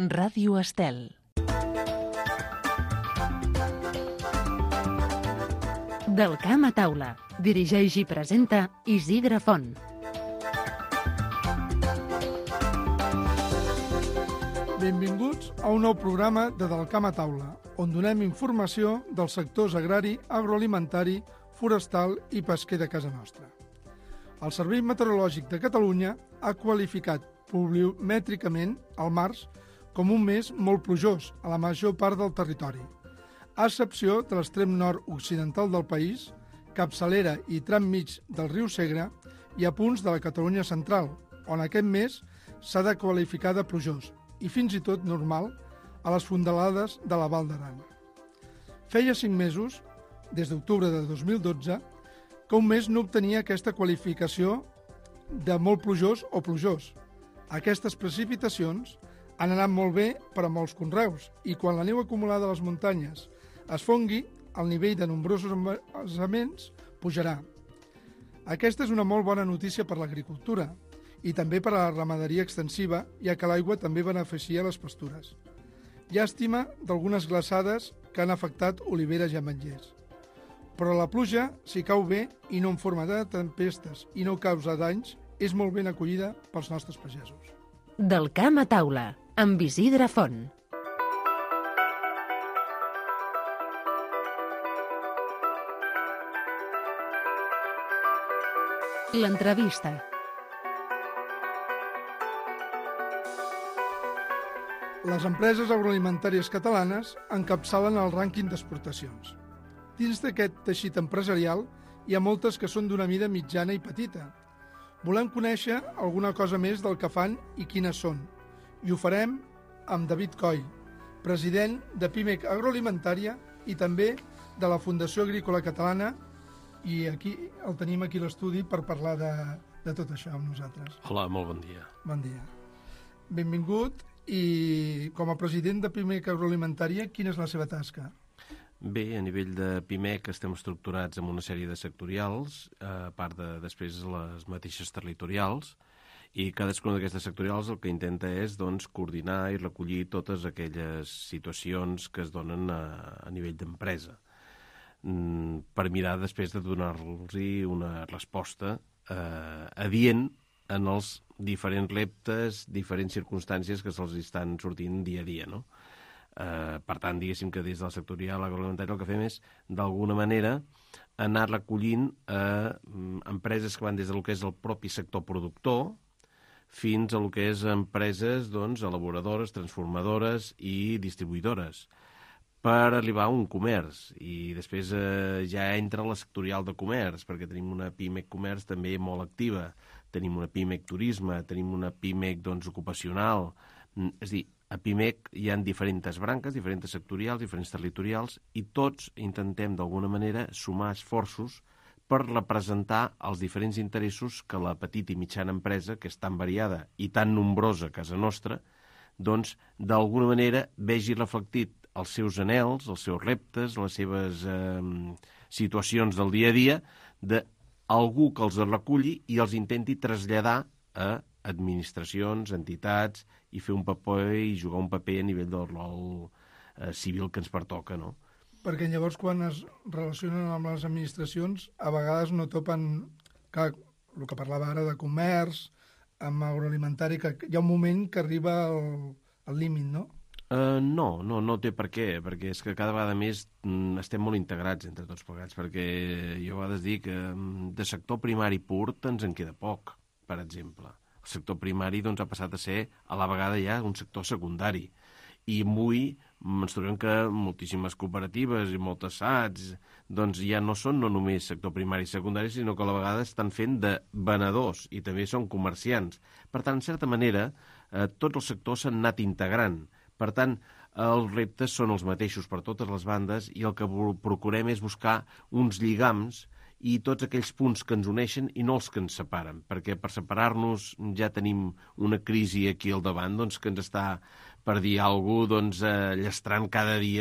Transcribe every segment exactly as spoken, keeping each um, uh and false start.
Ràdio Estel. Del camp a taula. Dirigeix i presenta Isidre Font. Benvinguts a un nou programa de Del camp a taula, on donem informació dels sectors agrari, agroalimentari, forestal i pesquer de casa nostra. El Servei Meteorològic de Catalunya ha qualificat pluviomètricament el març com un mes molt plujós a la major part del territori, a excepció de l'extrem nord-occidental del país, capçalera i tram mig del riu Segre i a punts de la Catalunya central, on aquest mes s'ha de qualificar de plujós i fins i tot normal a les fondalades de la Val d'Aran. Feia cinc mesos, des d'octubre de dos mil dotze, que un mes no obtenia aquesta qualificació de molt plujós o plujós. Aquestes precipitacions han anat molt bé per a molts conreus i quan la neu acumulada a les muntanyes es fongui, el nivell de nombrosos embassaments pujarà. Aquesta és una molt bona notícia per l'agricultura i també per a la ramaderia extensiva, ja que l'aigua també beneficia les pastures. Llàstima d'algunes glaçades que han afectat oliveres i ametllers. Però la pluja, si cau bé i no en forma de tempestes i no causa danys, és molt ben acollida pels nostres pagesos. Del camp a taula, amb Isidre Font. L'entrevista. Les empreses agroalimentàries catalanes encapçalen el rànquing d'exportacions. Dins d'aquest teixit empresarial hi ha moltes que són d'una mida mitjana i petita. Volem conèixer alguna cosa més del que fan i quines són, i ho farem amb David Coll, president de Pimec Agroalimentària i també de la Fundació Agrícola Catalana, i aquí el tenim aquí a l'estudi per parlar de, de tot això amb nosaltres. Hola, molt bon dia. Bon dia. Benvingut, i com a president de Pimec Agroalimentària, quina és la seva tasca? Bé, a nivell de Pimec estem estructurats en una sèrie de sectorials, a part de després les mateixes territorials, i cadascuna d'aquestes sectorials el que intenta és doncs, coordinar i recollir totes aquelles situacions que es donen a, a nivell d'empresa, per mirar després de donar-los una resposta eh, adient en els diferents reptes, diferents circumstàncies que se'ls estan sortint dia a dia, no? Eh, per tant, diguéssim que des del sectorial agroalimentari el que fem és, d'alguna manera, anar recollint eh, empreses que van des del que és el propi sector productor fins a el que és empreses doncs, elaboradores, transformadores i distribuïdores, per arribar a un comerç. I després eh, ja entra la sectorial de comerç, perquè tenim una Pimec Comerç també molt activa, tenim una Pimec Turisme, tenim una Pimec doncs, ocupacional. És a dir, a Pimec hi ha diferents branques, diferents sectorials, diferents territorials, i tots intentem d'alguna manera sumar esforços per representar els diferents interessos que la petita i mitjana empresa, que és tan variada i tan nombrosa a casa nostra, doncs d'alguna manera vegi reflectit els seus anhels, els seus reptes, les seves eh, situacions del dia a dia, d'algú que els reculli i els intenti traslladar a administracions, entitats, i fer un paper i jugar un paper a nivell del rol eh, civil que ens pertoca, no? Perquè llavors quan es relacionen amb les administracions a vegades no topen, que el que parlava ara de comerç, amb agroalimentari, que hi ha un moment que arriba al, al límit, no? Uh, no, no, no té per què, perquè és que cada vegada més mm, estem molt integrats entre tots plegats, perquè jo a vegades dic que mm, de sector primari pur ens en queda poc, per exemple. El sector primari doncs, ha passat a ser a la vegada ja un sector secundari, i avui ens trobem que moltíssimes cooperatives i moltes S A Ts doncs, ja no són no només sector primari i secundari, sinó que a la vegada estan fent de venedors i també són comerciants. Per tant, en certa manera, eh, tots els sectors s'han anat integrant. Per tant, els reptes són els mateixos per totes les bandes i el que procurem és buscar uns lligams i tots aquells punts que ens uneixen i no els que ens separen, perquè per separar-nos ja tenim una crisi aquí al davant doncs, que ens està, per dir alguna cosa, doncs, eh, llastrant cada dia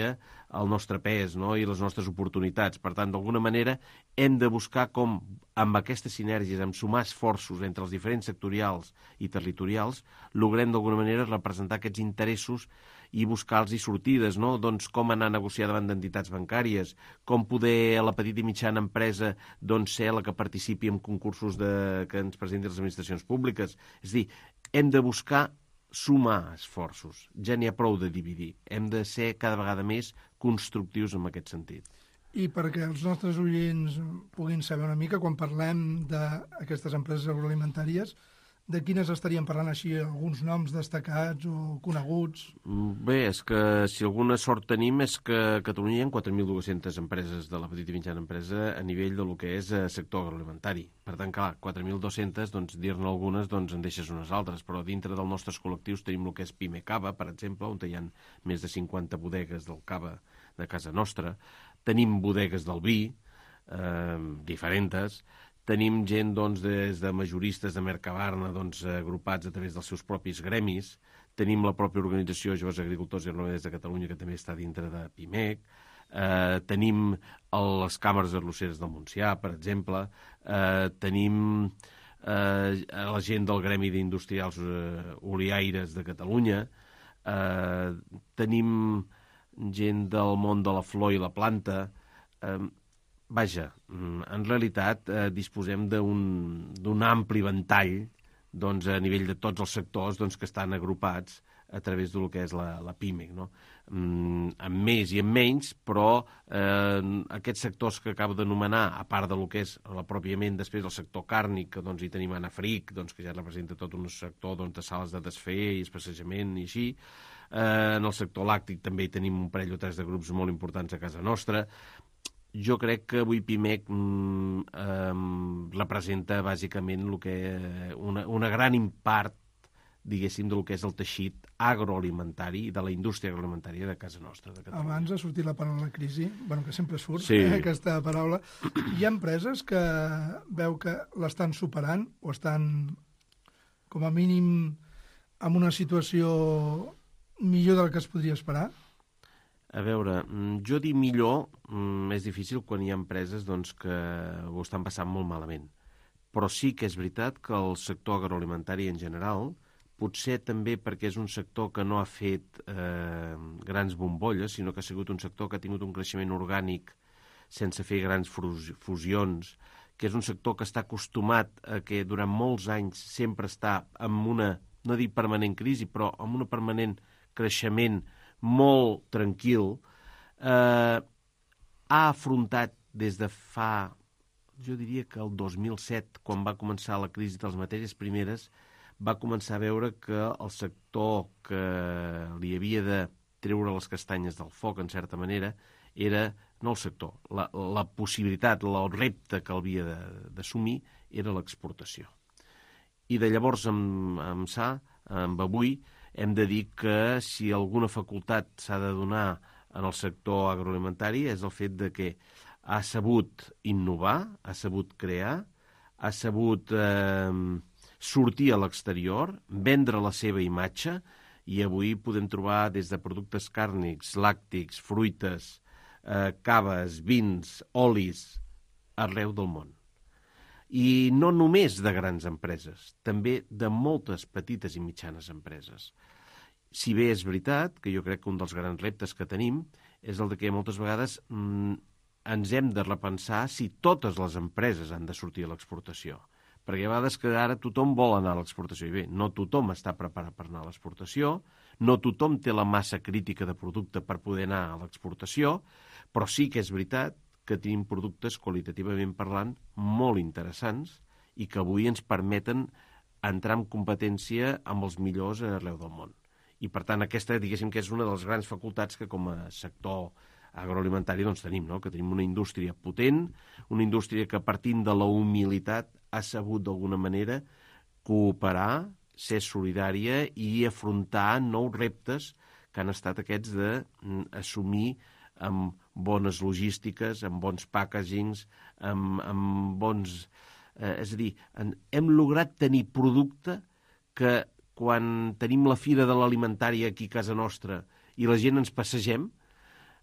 el nostre pes, no? I les nostres oportunitats. Per tant, d'alguna manera, hem de buscar com, amb aquestes sinergies, amb sumar esforços entre els diferents sectorials i territorials, logrem d'alguna manera representar aquests interessos i buscar-los sortides, no? Doncs com anar a negociar davant d'entitats bancàries, com poder la petita i mitjana empresa doncs, ser la que participi en concursos de, que ens presentin les administracions públiques. És a dir, hem de buscar sumar esforços. Ja n'hi ha prou de dividir. Hem de ser cada vegada més constructius en aquest sentit. I perquè els nostres oients puguin saber una mica, quan parlem d'aquestes empreses agroalimentàries, de quines estaríem parlant així, alguns noms destacats o coneguts? Bé, és que si alguna sort tenim és que a Catalunya hi ha quatre mil dues-centes empreses de la petita i mitjana empresa a nivell del que és sector agroalimentari. Per tant, clar, quatre mil dues-centes, doncs, dir-ne algunes, doncs, en deixes unes altres, però dintre dels nostres col·lectius tenim el que és Pime Cava, per exemple, on hi ha més de cinquanta bodegues del cava de casa nostra. Tenim bodegues del vi, eh, diferents. Tenim gent, doncs, des de majoristes de Mercabarna, doncs, agrupats a través dels seus propis gremis. Tenim la pròpia organització Joves Agricultors i Ramaders de Catalunya, que també està dintre de Pimec. Eh, tenim el, les càmeres arrosseres del Montsià, per exemple. Eh, tenim eh, la gent del Gremi d'Industrials eh, Oliaires de Catalunya. Eh, tenim gent del món de la flor i la planta. Eh, Vaja, en realitat eh, disposem d'un ampli ventall doncs, a nivell de tots els sectors doncs, que estan agrupats a través del que és la, la Pimec, no? Mm, amb més i amb menys, però eh, aquests sectors que acabo d'anomenar, a part del que és la pròpiament després el sector càrnic, que doncs, hi tenim Anafric, doncs, que ja representa tot un sector doncs, de sales de desfer i especejament i així. Eh, en el sector làctic també hi tenim un parell o tres de grups molt importants a casa nostra. Jo crec que avui Pimec mm, eh, representa bàsicament el que, una, una gran part, diguéssim, del que és el teixit agroalimentari i de la indústria agroalimentària de casa nostra. De Catalunya. Abans ha sortit la paraula crisi, bueno, que sempre surt sí. eh, aquesta paraula. Hi ha empreses que veu que l'estan superant o estan, com a mínim, en una situació millor del que es podria esperar? A veure, jo dir millor és difícil quan hi ha empreses doncs, que ho estan passant molt malament. Però sí que és veritat que el sector agroalimentari en general, potser també perquè és un sector que no ha fet eh, grans bombolles, sinó que ha sigut un sector que ha tingut un creixement orgànic sense fer grans fusions, que és un sector que està acostumat a que durant molts anys sempre està amb una, no dic permanent crisi, però amb un permanent creixement molt tranquil, eh, ha afrontat des de fa, jo diria que el dos mil set, quan va començar la crisi de les matèries primeres, va començar a veure que el sector que li havia de treure les castanyes del foc, en certa manera, era, no el sector, la, la possibilitat, el repte que havia d'assumir era l'exportació. I de llavors, amb, amb sa, amb avui, hem de dir que si alguna facultat s'ha de donar en el sector agroalimentari és el fet de que ha sabut innovar, ha sabut crear, ha sabut eh, sortir a l'exterior, vendre la seva imatge, i avui podem trobar des de productes càrnics, làctics, fruites, eh, caves, vins, olis, arreu del món. I no només de grans empreses, també de moltes petites i mitjanes empreses. Si bé és veritat que jo crec que un dels grans reptes que tenim és el de que moltes vegades mm, ens hem de repensar si totes les empreses han de sortir a l'exportació. Perquè hi ha vegades que ara tothom vol anar a l'exportació. I bé, no tothom està preparat per anar a l'exportació, no tothom té la massa crítica de producte per poder anar a l'exportació, però sí que és veritat que tenim productes, qualitativament parlant, molt interessants i que avui ens permeten entrar en competència amb els millors arreu del món. I, per tant, aquesta, diguéssim, que és una de les grans facultats que com a sector agroalimentari doncs, tenim, no? Que tenim una indústria potent, una indústria que partint de la humilitat ha sabut d'alguna manera cooperar, ser solidària i afrontar nous reptes que han estat aquests d'assumir amb bones logístiques, amb bons packagings, amb, amb bons... Eh, és a dir, en, hem lograt tenir producte que quan tenim la fira de l'alimentària aquí a casa nostra i la gent ens passegem,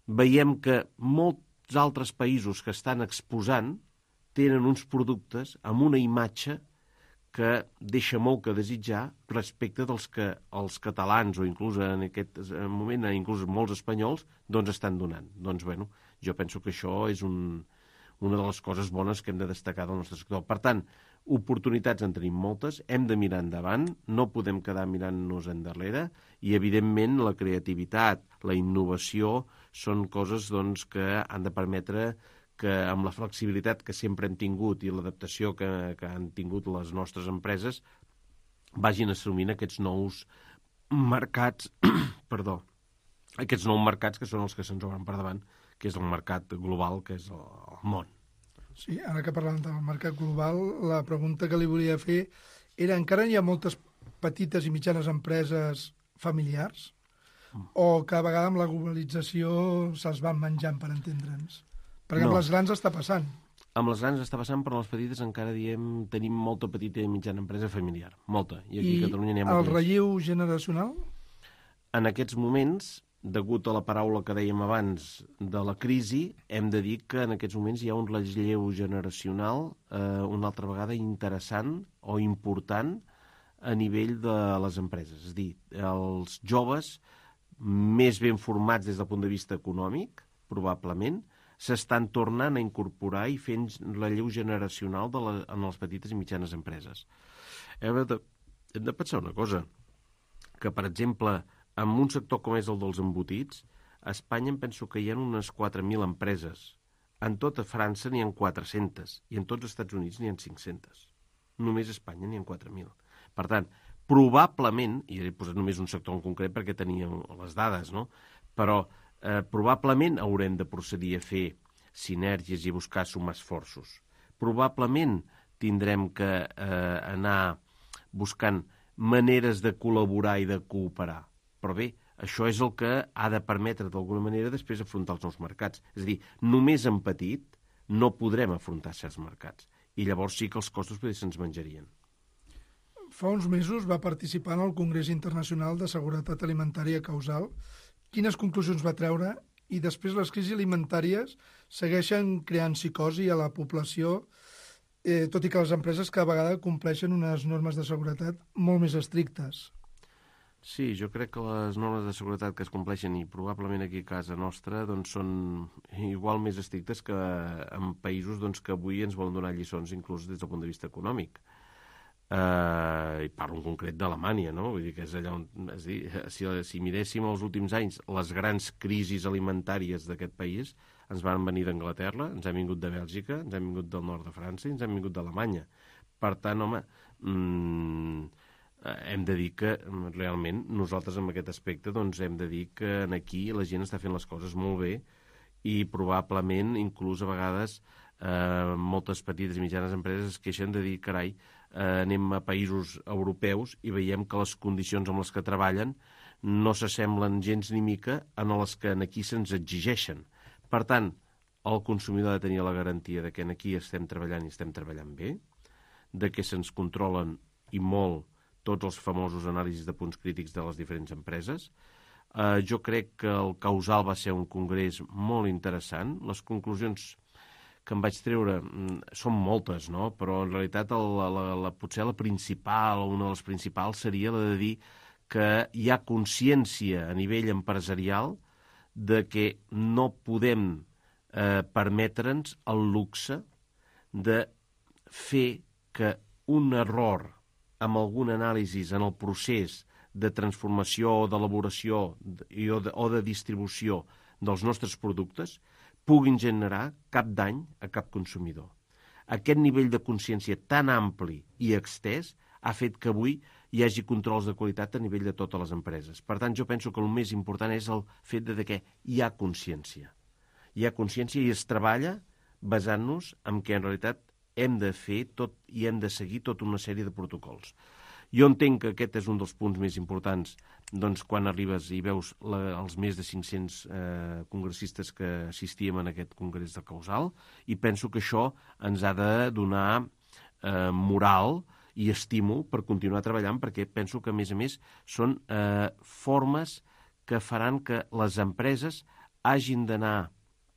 veiem que molts altres països que estan exposant tenen uns productes amb una imatge que deixa molt que desitjar respecte dels que els catalans o inclús en aquest moment, inclús molts espanyols, doncs estan donant. Doncs, bueno, jo penso que això és un, una de les coses bones que hem de destacar del nostre sector. Per tant, oportunitats en tenim moltes, hem de mirar endavant, no podem quedar mirant-nos endarrere i, evidentment, la creativitat, la innovació són coses doncs, que han de permetre que amb la flexibilitat que sempre hem tingut i l'adaptació que, que han tingut les nostres empreses vagin assumint aquests nous mercats, perdó, aquests nous mercats que són els que se'ns obren per davant, que és el mercat global, que és el, el món. Sí, ara que parlem del mercat global, la pregunta que li volia fer era, encara hi ha moltes petites i mitjanes empreses familiars mm. o que a vegades amb la globalització se'ls van menjant, per entendre'ns? Perquè no. Amb les grans està passant. Amb les grans està passant, però les petites encara diem tenim molta petita i mitjana empresa familiar. Molta. I aquí I a Catalunya n'hi ha el molta. relleu generacional? En aquests moments, degut a la paraula que dèiem abans de la crisi, hem de dir que en aquests moments hi ha un relleu generacional eh, una altra vegada interessant o important a nivell de les empreses. És a dir, els joves més ben formats des del punt de vista econòmic, probablement, s'estan tornant a incorporar i fent relleu generacional de la, en les petites i mitjanes empreses. Hem de, hem de pensar una cosa, que, per exemple, en un sector com és el dels embotits, a Espanya em penso que hi ha unes quatre mil empreses. En tota França n'hi ha quatre-centes i en tots els Estats Units n'hi ha cinc-centes. Només a Espanya n'hi ha quatre mil. Per tant, probablement, i he posat només un sector en concret perquè tenia les dades, no? Però Eh, probablement haurem de procedir a fer sinergies i buscar sumar esforços. Probablement tindrem que eh, anar buscant maneres de col·laborar i de cooperar. Però bé, això és el que ha de permetre d'alguna manera després afrontar els nous mercats. És a dir, només en petit no podrem afrontar certs mercats. I llavors sí que els costos se'ns menjarien. Fa uns mesos va participar en el Congrés Internacional de Seguretat Alimentària Causal. Quines conclusions va treure? I després les crisis alimentàries segueixen creant psicosi a la població, eh, tot i que les empreses cada vegada compleixen unes normes de seguretat molt més estrictes. Sí, jo crec que les normes de seguretat que es compleixen, i probablement aquí a casa nostra, doncs són igual més estrictes que en països doncs, que avui ens volen donar lliçons inclús des del punt de vista econòmic. Uh, i parlo en concret d'Alemanya, no? Vull dir que és allà on, és dir, si, si miréssim els últims anys les grans crisis alimentàries d'aquest país ens van venir d'Anglaterra, ens han vingut de Bèlgica, ens han vingut del nord de França i ens han vingut d'Alemanya. Per tant, home, mmm, hem de dir que realment nosaltres en aquest aspecte doncs hem de dir que aquí la gent està fent les coses molt bé i probablement inclús a vegades eh, moltes petites i mitjanes empreses es queixen de dir, carai, eh, anem a països europeus i veiem que les condicions amb les que treballen no s'assemblen gens ni mica en les que aquí se'ns exigeixen. Per tant, el consumidor ha de tenir la garantia de que aquí estem treballant i estem treballant bé, de que se'ns controlen i molt tots els famosos anàlisis de punts crítics de les diferents empreses. Eh, jo crec que el Causal va ser un congrés molt interessant. Les conclusions que em vaig treure mm, són moltes, no? Però en realitat el, la, la, potser la principal, una de les principals, seria la de dir que hi ha consciència a nivell empresarial de que no podem eh, permetre'ns el luxe de fer que un error amb algun anàlisi en el procés de transformació o d'elaboració o, de, o de distribució dels nostres productes puguin generar cap dany a cap consumidor. Aquest nivell de consciència tan ampli i extès ha fet que avui hi hagi controls de qualitat a nivell de totes les empreses. Per tant, jo penso que el més important és el fet de que hi ha consciència. Hi ha consciència i es treballa basant-nos en què en realitat hem de fer tot i hem de seguir tota una sèrie de protocols. Jo entenc que aquest és un dels punts més importants doncs, quan arribes i veus la, els més de cinc-cents eh, congressistes que assistíem en aquest congrés de Causal i penso que això ens ha de donar eh, moral i estímul per continuar treballant perquè penso que, a més a més, són eh, formes que faran que les empreses hagin d'anar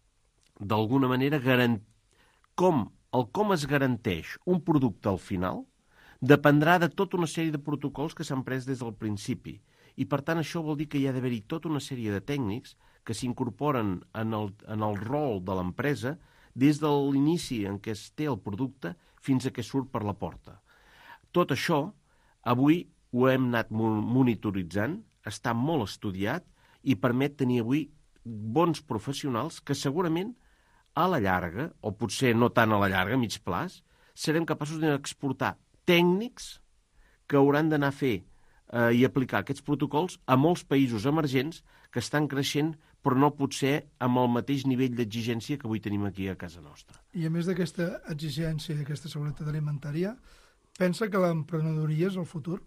d'alguna manera garant... com, el com es garanteix un producte al final dependrà de tota una sèrie de protocols que s'han pres des del principi. I, per tant, això vol dir que hi ha d'haver-hi tota una sèrie de tècnics que s'incorporen en el, en el rol de l'empresa des de l'inici en què es té el producte fins a què surt per la porta. Tot això, avui ho hem anat monitoritzant, està molt estudiat i permet tenir avui bons professionals que segurament a la llarga, o potser no tant a la llarga, a mig plaç, serem capaços d'exportar tècnics que hauran d'anar a fer eh, i aplicar aquests protocols a molts països emergents que estan creixent, però no potser amb el mateix nivell d'exigència que avui tenim aquí a casa nostra. I a més d'aquesta exigència i d'aquesta seguretat alimentària, pensa que l'emprenedoria és el futur?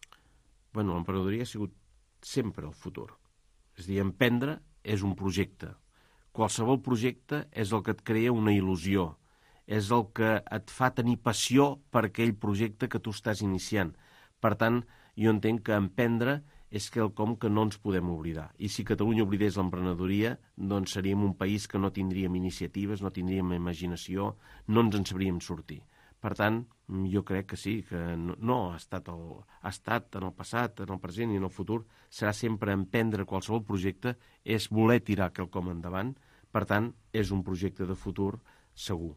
Bueno, l'emprenedoria ha sigut sempre el futur. És a dir, emprendre és un projecte. Qualsevol projecte és el que et crea una il·lusió, és el que et fa tenir passió per aquell projecte que tu estàs iniciant. Per tant, jo entenc que emprendre és quelcom que no ens podem oblidar. I si Catalunya oblidés l'emprenedoria, doncs seríem un país que no tindríem iniciatives, no tindríem imaginació, no ens en sabríem sortir. Per tant, jo crec que sí, que no, no ha, estat el, ha estat en el passat, en el present i en el futur, serà sempre emprendre qualsevol projecte, és voler tirar quelcom endavant, per tant, és un projecte de futur segur.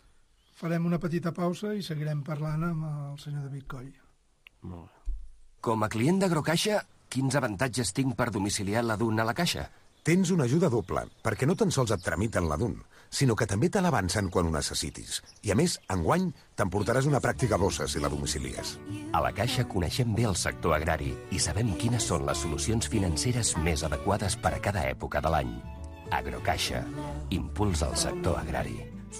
Farem una petita pausa i seguirem parlant amb el senyor David Coll. Molt bé. Com a client d'Agrocaixa, quins avantatges tinc per domiciliar la D U N a la caixa? Tens una ajuda doble, perquè no tan sols et tramiten la D U N, sinó que també te l'avancen quan ho necessitis. I a més, enguany, t'emportaràs una pràctica bossa si la domicilies. A la Caixa coneixem bé el sector agrari i sabem quines són les solucions financeres més adequades per a cada època de l'any. Agrocaixa, impuls al sector agrari.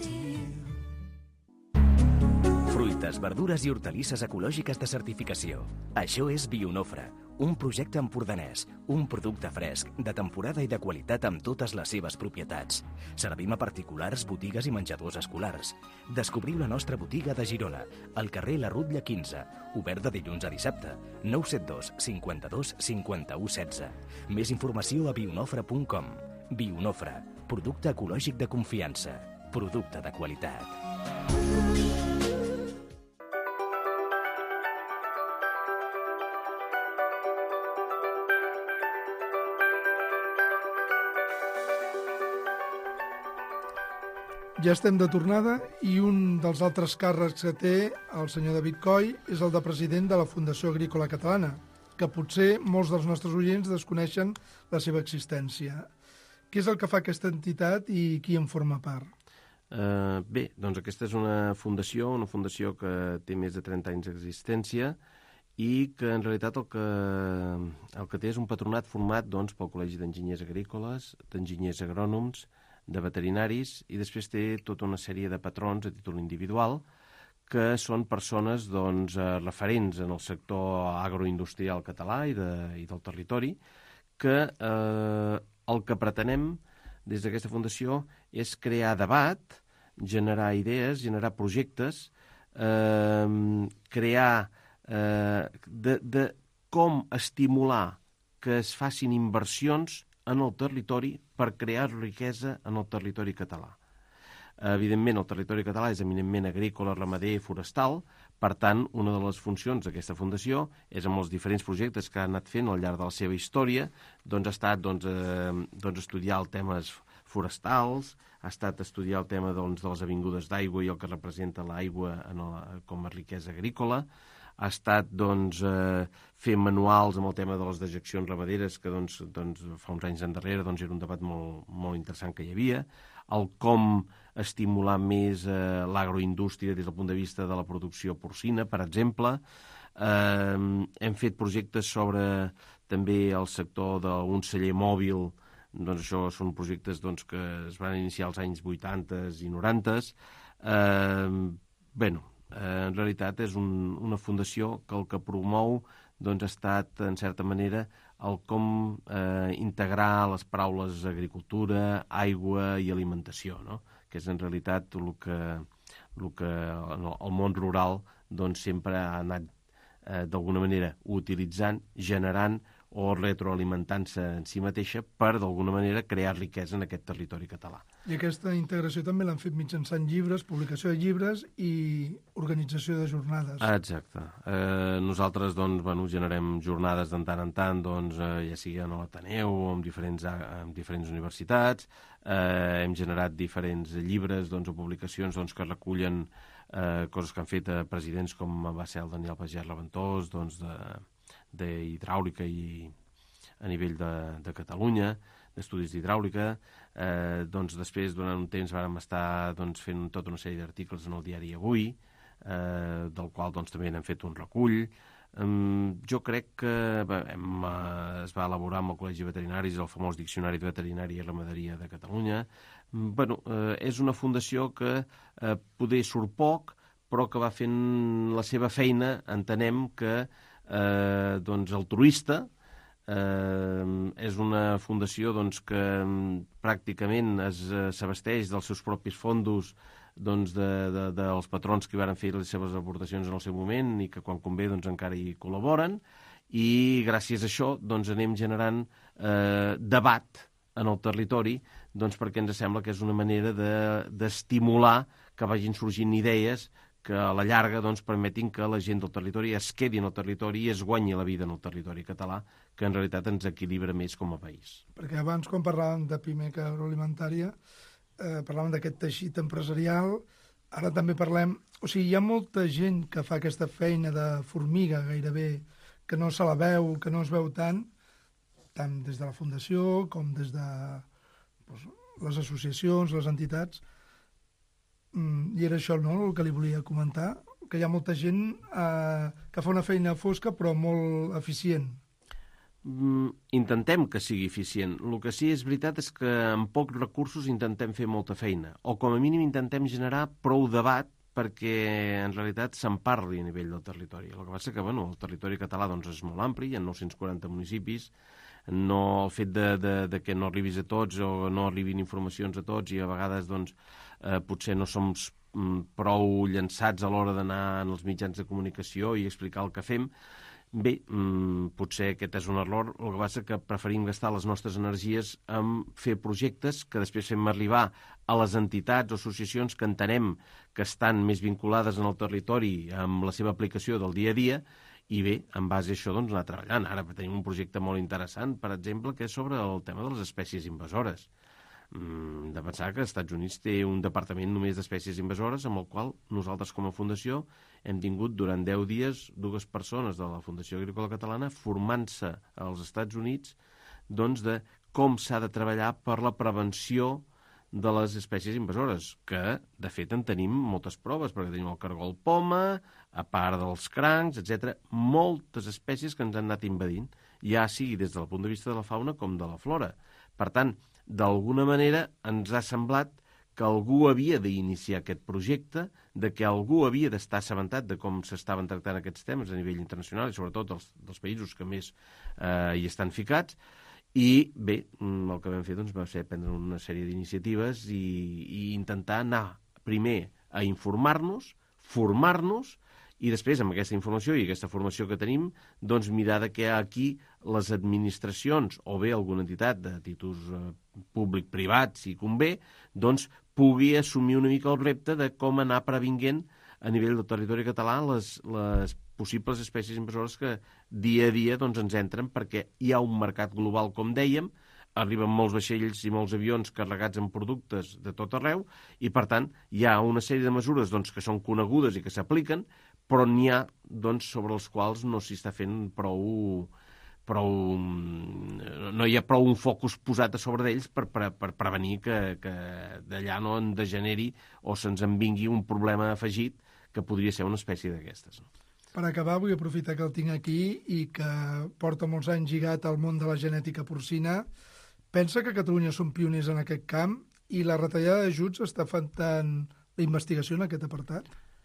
Fruites, verdures i hortalisses ecològiques de certificació. Això és Bionofre, un projecte empordanès, un producte fresc, de temporada i de qualitat amb totes les seves propietats. Servim a particulars, botigues i menjadors escolars. Descobriu la nostra botiga de Girona, al carrer La Rutlla quinze, obert de dilluns a dissabte, nou set dos cinquanta-dos cinquanta-u setze. Més informació a bionofre punt com. Bionofre, producte ecològic de confiança, producte de qualitat. Ja estem de tornada i un dels altres càrrecs que té el senyor David Coll és el de president de la Fundació Agrícola Catalana, que potser molts dels nostres oients desconeixen la seva existència. Què és el que fa aquesta entitat i qui en forma part? Uh, bé, doncs aquesta és una fundació, una fundació que té més de trenta anys d'existència i que en realitat el que, el que té és un patronat format doncs, pel Col·legi d'Enginyers Agrícoles, d'Enginyers Agrònoms, de veterinaris, i després té tota una sèrie de patrons a títol individual que són persones doncs, referents en el sector agroindustrial català i, de, i del territori, que eh, el que pretenem des d'aquesta fundació és crear debat, generar idees, generar projectes, eh, crear eh, de, de com estimular que es facin inversions en el territori per crear riquesa en el territori català. Evidentment, el territori català és eminentment agrícola, ramader, forestal. Per tant, una de les funcions d'aquesta fundació és, amb els diferents projectes que ha anat fent al llarg de la seva història, doncs ha estat doncs, eh, doncs, estudiar els temes forestals, ha estat estudiar el tema doncs, de les avingudes d'aigua i el que representa l'aigua en la, com a riquesa agrícola, ha estat doncs, eh, fer manuals amb el tema de les dejeccions ramaderes, que doncs, doncs, fa uns anys endarrere doncs, era un debat molt, molt interessant que hi havia, el com estimular més eh, l'agroindústria des del punt de vista de la producció porcina, per exemple. Eh, hem fet projectes sobre també el sector d'un celler mòbil, doncs això són projectes doncs, que es van iniciar als anys vuitanta i noranta. Eh, bueno, Eh, en realitat és un, una fundació que el que promou doncs, ha estat, en certa manera, el com eh, integrar les paraules agricultura, aigua i alimentació, no? Que és en realitat el que, el, que el món rural doncs, sempre ha anat eh, d'alguna manera utilitzant, generant o retroalimentant-se en si mateixa per, d'alguna manera, crear riquesa en aquest territori català. I aquesta integració també l'han fet mitjançant llibres, publicació de llibres i organització de jornades. Exacte. Eh, nosaltres doncs, bueno, generem jornades de tant en tant, doncs, eh, ja sigui en l'Ateneu o en diferents, en diferents universitats. Eh, hem generat diferents llibres doncs, o publicacions doncs, que recullen eh, coses que han fet eh, presidents com va ser el Daniel Pagès Reventós, doncs, d'hidràulica i a nivell de, de Catalunya, d'estudis d'hidràulica. Eh, doncs després, durant un temps, vàrem estar doncs, fent tota una sèrie d'articles en el diari Avui, eh, del qual doncs, també n'hem fet un recull. Um, jo crec que bé, hem, uh, es va elaborar amb el Col·legi de Veterinaris el famós Diccionari de Veterinària i Ramaderia de Catalunya. Um, bueno, uh, és una fundació que uh, poder surt poc, però que va fent la seva feina, entenem que uh, doncs, altruista. Uh, és una fundació doncs, que um, pràcticament s'abasteix dels seus propis fondos doncs, de, de, dels patrons que van fer les seves aportacions en el seu moment i que quan convé doncs, encara hi col·laboren, i gràcies a això doncs, anem generant eh, debat en el territori doncs, perquè ens sembla que és una manera d'estimular de, que vagin sorgint idees que a la llarga doncs, permetin que la gent del territori es quedi en el territori i es guanyi la vida en el territori català, que en realitat ens equilibra més com a país. Perquè abans, quan parlàvem de Pimec Agroalimentària, eh, parlàvem d'aquest teixit empresarial, ara també parlem... O sigui, hi ha molta gent que fa aquesta feina de formiga gairebé, que no se la veu, que no es veu tant, tant des de la Fundació com des de doncs, les associacions, les entitats. I era això, no?, el que li volia comentar, que hi ha molta gent eh, que fa una feina fosca però molt eficient. Mm, intentem que sigui eficient. El que sí és veritat és que amb pocs recursos intentem fer molta feina, o com a mínim intentem generar prou debat perquè en realitat se'n parli a nivell del territori. El que passa que bueno, el territori català doncs, és molt ampli, hi ha nou-cents quaranta municipis, no, el fet de, de, de que no arribis a tots o no arribin informacions a tots i a vegades doncs, eh, potser no som mm, prou llançats a l'hora d'anar en els mitjans de comunicació i explicar el que fem. Bé, mm, potser aquest és un error, el que passa que preferim gastar les nostres energies en fer projectes que després fem arribar a les entitats o associacions que entenem que estan més vinculades en el territori amb la seva aplicació del dia a dia. I bé, en base a això, doncs, anar treballant. Ara tenim un projecte molt interessant, per exemple, que és sobre el tema de les espècies invasores. Mm, de pensar que els Estats Units té un departament només d'espècies invasores, amb el qual nosaltres, com a fundació, hem tingut durant deu dies dues persones de la Fundació Agrícola Catalana formant-se als Estats Units doncs, de com s'ha de treballar per la prevenció de les espècies invasores, que, de fet, en tenim moltes proves, perquè tenim el cargol poma, a part dels crancs, etcètera, moltes espècies que ens han anat invadint, ja sigui des del punt de vista de la fauna com de la flora. Per tant, d'alguna manera ens ha semblat que algú havia d'iniciar aquest projecte, de que algú havia d'estar assabentat de com s'estaven tractant aquests temes a nivell internacional i sobretot dels, dels països que més eh, hi estan ficats. I bé, el que vam fer doncs, va ser prendre una sèrie d'iniciatives i, i intentar anar primer a informar-nos, formar-nos i després, amb aquesta informació i aquesta formació que tenim, doncs mirar de que aquí les administracions o bé alguna entitat de títols eh, públic-privat, si convé, doncs pugui assumir una mica el repte de com anar previnguent a nivell del territori català les, les possibles espècies invasores que dia a dia doncs, ens entren perquè hi ha un mercat global, com dèiem, arriben molts vaixells i molts avions carregats amb productes de tot arreu i, per tant, hi ha una sèrie de mesures doncs, que són conegudes i que s'apliquen, però n'hi ha doncs, sobre els quals no s'hi està fent prou... prou no hi ha prou un focus posat a sobre d'ells per, per, per prevenir que, que d'allà no en degeneri o se'ns en vingui un problema afegit que podria ser una espècie d'aquestes. Per acabar, vull aprofitar que el tinc aquí i que porta molts anys lligat al món de la genètica porcina. Pensa que a Catalunya som pioners en aquest camp i la retallada d'ajuts està afectant la investigació en aquest apartat?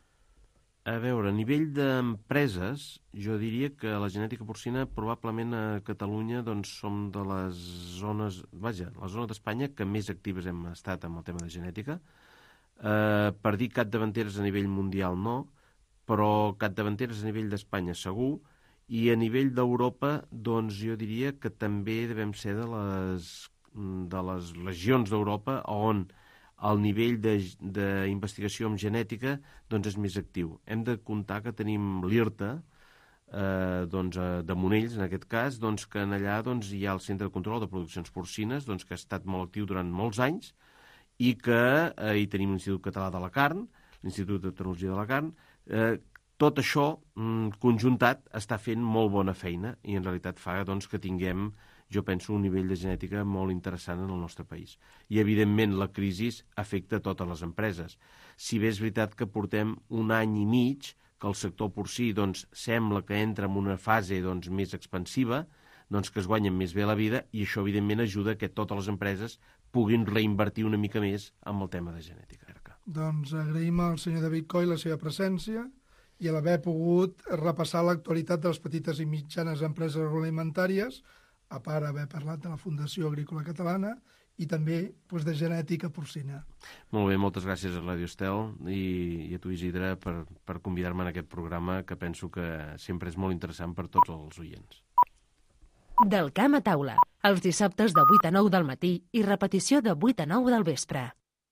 A veure, a nivell d'empreses, jo diria que la genètica porcina probablement a Catalunya doncs, som de les zones, vaja, la zona d'Espanya que més actives hem estat amb el tema de genètica. Eh, per dir capdavanteres a nivell mundial no, però capdavanteres a nivell d'Espanya segur, I a nivell d'Europa, doncs jo diria que també devem ser de les, de les regions d'Europa on el nivell d'investigació en genètica doncs és més actiu. Hem de comptar que tenim l'IRTA, eh, doncs, de Monells, en aquest cas, doncs, que en allà doncs, hi ha el Centre de Control de Produccions Porcines, doncs, que ha estat molt actiu durant molts anys, i que eh, hi tenim l'Institut Català de la Carn, l'Institut de Tecnologia de la Carn. eh, Tot això, conjuntat, està fent molt bona feina i en realitat fa doncs, que tinguem, jo penso, un nivell de genètica molt interessant en el nostre país. I, evidentment, la crisi afecta totes les empreses. Si bé és veritat que portem un any i mig que el sector porcí doncs, sembla que entra en una fase doncs, més expansiva, doncs, que es guanyen més bé la vida i això, evidentment, ajuda que totes les empreses puguin reinvertir una mica més en el tema de genètica. Doncs agraïm al senyor David Coll la seva presència i l'haver pogut repassar l'actualitat de les petites i mitjanes empreses agroalimentàries, a part d'haver parlat de la Fundació Agrícola Catalana i també doncs, de genètica porcina. Molt bé, moltes gràcies a Ràdio Estel i, i a tu, Isidre, per, per convidar-me en aquest programa que penso que sempre és molt interessant per tots els oients. Del camp a taula, els dissabtes de vuit a nou del matí i repetició de vuit a nou del vespre.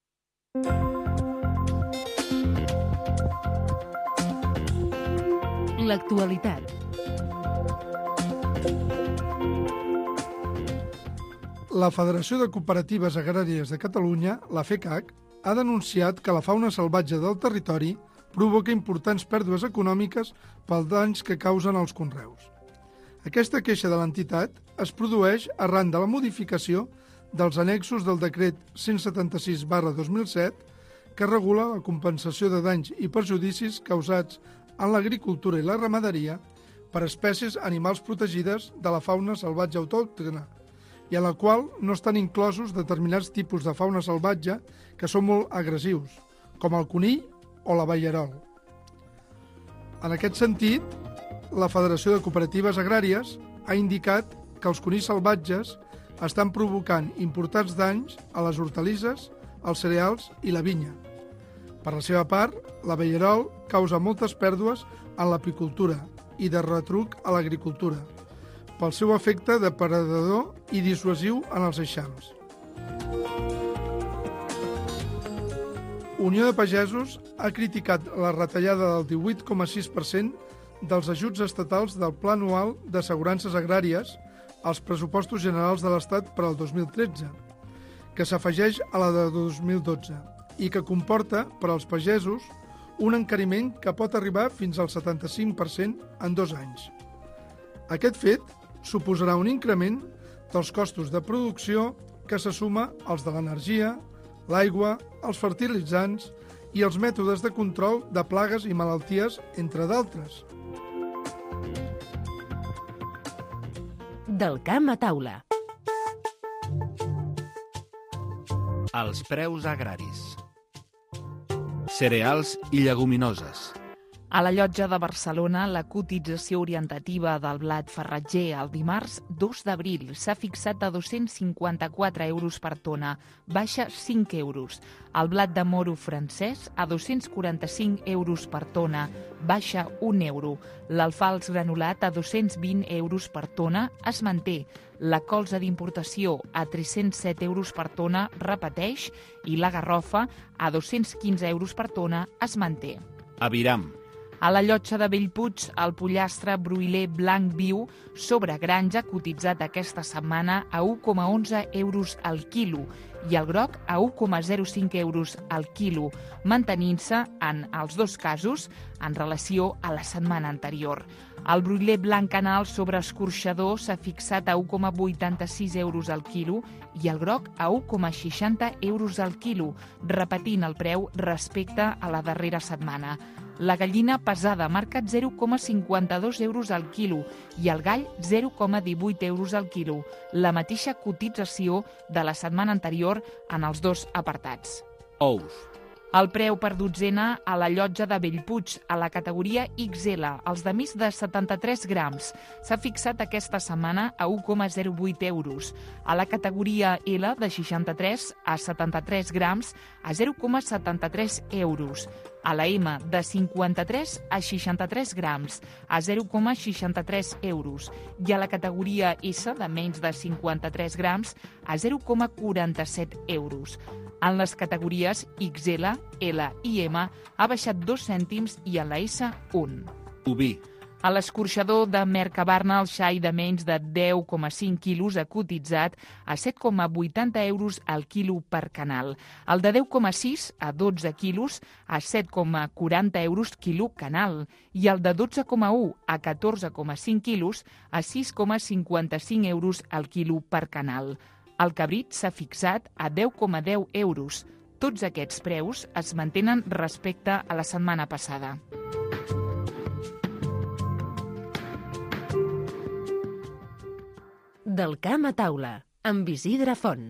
L'actualitat. La Federació de Cooperatives Agràries de Catalunya, la FECAC, ha denunciat que la fauna salvatge del territori provoca importants pèrdues econòmiques pels danys que causen els conreus. Aquesta queixa de l'entitat es produeix arran de la modificació dels annexos del decret cent setanta-sis barra dos mil set que regula la compensació de danys i perjudicis causats en l'agricultura i la ramaderia per espècies animals protegides de la fauna salvatge autòctona i a la qual no estan inclosos determinats tipus de fauna salvatge que són molt agressius, com el conill o la ballarol. En aquest sentit, la Federació de Cooperatives Agràries ha indicat que els conills salvatges estan provocant importants danys a les hortalisses, els cereals i la vinya. Per la seva part, la ballarol causa moltes pèrdues en l'apicultura i de retruc a l'agricultura, pel seu efecte depredador i dissuasiu en els eixams. Unió de Pagesos ha criticat la retallada del divuit coma sis per cent dels ajuts estatals del Pla Anual d'Assegurances Agràries als pressupostos generals de l'Estat per al dos mil tretze, que s'afegeix a la de dos mil dotze i que comporta per als pagesos un encariment que pot arribar fins al setanta-cinc per cent en dos anys. Aquest fet suposarà un increment dels costos de producció que se suma als de l'energia, l'aigua, els fertilitzants i els mètodes de control de plagues i malalties, entre d'altres. Del camp a taula. Els preus agraris. Cereals i lleguminoses. A la Llotja de Barcelona, la cotització orientativa del blat farratger el dimarts dos d'abril s'ha fixat a dos-cents cinquanta-quatre euros per tona, baixa cinc euros. El blat de moro francès a dos-cents quaranta-cinc euros per tona, baixa un euro. L'alfals granulat a dos-cents vint euros per tona es manté. La colza d'importació a tres-cents set euros per tona repeteix i la garrofa a dos-cents quinze euros per tona es manté. Aviram. A la Llotja de Bellpuig, el pollastre broiler blanc viu sobre granja cotitzat aquesta setmana a u coma onze euros al quilo i el groc a u coma zero cinc euros al quilo, mantenint-se en els dos casos en relació a la setmana anterior. El broiler blanc canal sobre escorxador s'ha fixat a u coma vuitanta-sis euros al quilo i el groc a u coma seixanta euros al quilo, repetint el preu respecte a la darrera setmana. La gallina pesada marca zero coma cinquanta-dos euros al quilo i el gall zero coma divuit euros al quilo, la mateixa cotització de la setmana anterior en els dos apartats. Ous. El preu per dotzena a la Llotja de Bellpuig, a la categoria ics ele, els de més de setanta-tres grams, s'ha fixat aquesta setmana a u coma zero vuit euros. A la categoria ele, de seixanta-tres a setanta-tres grams, a zero coma setanta-tres euros. A la M, de cinquanta-tres a seixanta-tres grams, a zero coma seixanta-tres euros. I a la categoria S, de menys de cinquanta-tres grams, a zero coma quaranta-set euros. En les categories X L, L i M ha baixat dos cèntims i en la S, un. Oví. A l'escorxador de Mercabarna, el xai de menys de deu coma cinc quilos ha cotitzat a set coma vuitanta euros al quilo per canal. El de deu coma sis a dotze quilos a set coma quaranta euros quilo canal. I el de dotze coma u a catorze coma cinc quilos a sis coma cinquanta-cinc euros al quilo per canal. El cabrit s'ha fixat a deu coma deu euros. Tots aquests preus es mantenen respecte a la setmana passada. Del camp a taula, amb Isidre Font.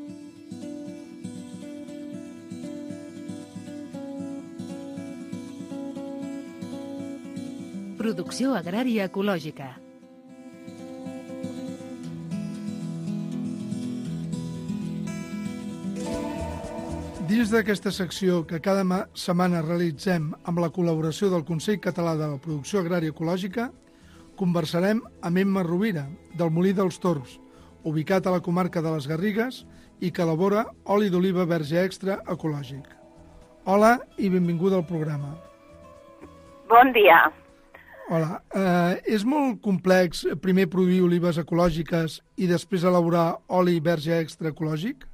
Producció agrària ecològica. Dins d'aquesta secció que cada setmana realitzem amb la col·laboració del Consell Català de la Producció Agrària Ecològica, conversarem amb Emma Rovira, del Molí dels Torms, ubicat a la comarca de les Garrigues i que elabora oli d'oliva verge extra ecològic. Hola i benvinguda al programa. Bon dia. Hola. Eh, és molt complex primer produir olives ecològiques i després elaborar oli verge extra ecològic?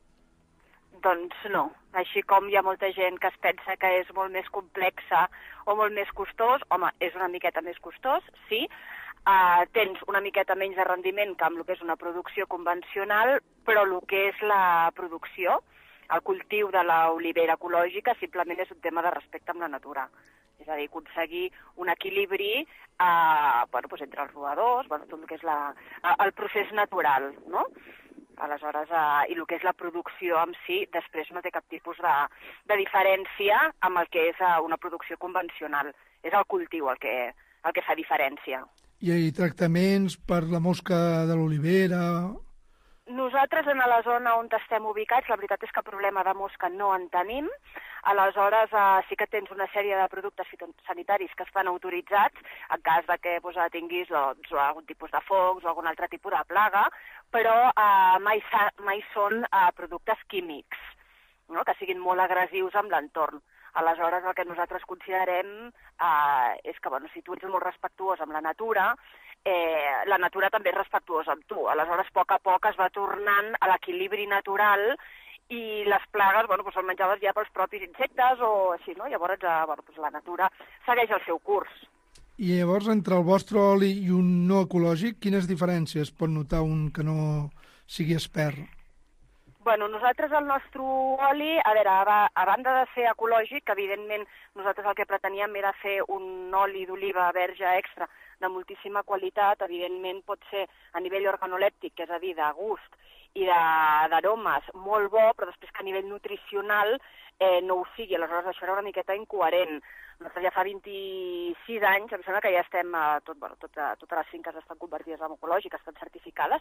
Doncs no. Així com hi ha molta gent que es pensa que és molt més complexa o molt més costós, home, és una miqueta més costós, sí. Uh, tens una miqueta menys de rendiment que amb el que és una producció convencional, però el que és la producció, el cultiu de l'olivera ecològica, simplement és un tema de respecte amb la natura. És a dir, aconseguir un equilibri uh, bueno, doncs entre els roadors, bueno, tot el que és la, uh, el procés natural, no? Aleshores, eh, i el que és la producció en si, després no té cap tipus de, de diferència amb el que és eh, una producció convencional. És el cultiu el que, el que fa diferència. I hi ha tractaments per la mosca de l'olivera? Nosaltres, en la zona on estem ubicats, la veritat és que problema de mosca no en tenim. Aleshores, eh, sí que tens una sèrie de productes fitosanitaris que estan autoritzats en cas de que doncs, tinguis doncs, algun tipus de fongs o algun altre tipus de plaga, però eh, mai, mai són eh, productes químics, no? Que siguin molt agressius amb l'entorn. Aleshores, el que nosaltres considerem eh, és que bueno, si tu ets molt respectuós amb la natura, eh, la natura també és respectuosa amb tu. Aleshores, a poc a poc es va tornant a l'equilibri natural i les plagues bueno, doncs són menjades ja pels propis insectes o així, no? Llavors eh, bueno, doncs la natura segueix el seu curs. I llavors, entre el vostre oli i un no ecològic, quines diferències pot notar un que no sigui expert? Bueno, nosaltres el nostre oli, a veure, a, a banda de ser ecològic, evidentment nosaltres el que preteníem era fer un oli d'oliva verge extra de moltíssima qualitat, evidentment pot ser a nivell organolèptic, és a dir, de gust i d'aromes molt bo, però després que a nivell nutricional eh, no ho sigui. Aleshores això era una miqueta incoherent. Nosaltres ja fa vint-i-sis anys, em sembla que ja estem, eh, tot, bueno, tot, eh, totes les finques estan convertides en ecològiques, estan certificades,